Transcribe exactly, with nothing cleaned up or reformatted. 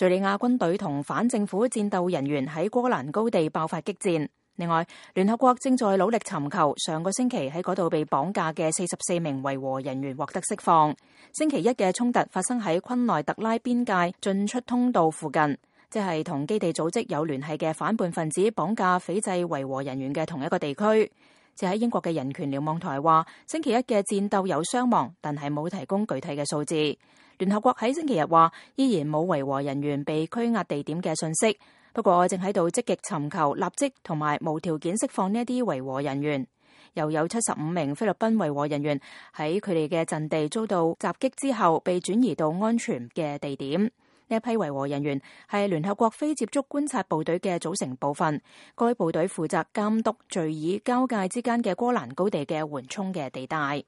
敘利亞軍隊同反政府戰鬥人員喺戈蘭高地爆發激戰。另外，聯合國正在努力尋求上個星期喺嗰度被綁架嘅四十四名維和人員獲得釋放。星期一嘅衝突發生喺昆內特拉邊界進出通道附近，即係同基地組織有聯繫嘅反叛分子綁架斐濟維和人員嘅同一個地區。就喺英國嘅人權瞭望台話，星期一嘅戰鬥有傷亡，但係冇提供具體嘅數字。聯合國喺星期日話，依然冇維和人員被拘押地點嘅信息。不過正喺度積極尋求立即同埋無條件釋放呢一啲維和人員。又有七十五名菲律賓維和人員喺佢哋嘅陣地遭到襲擊之後被轉移到安全嘅地點。呢一批維和人員係聯合國非接觸觀察部隊嘅組成部分，該部隊負責監督敘以交界之間嘅戈蘭高地嘅緩衝嘅地帶。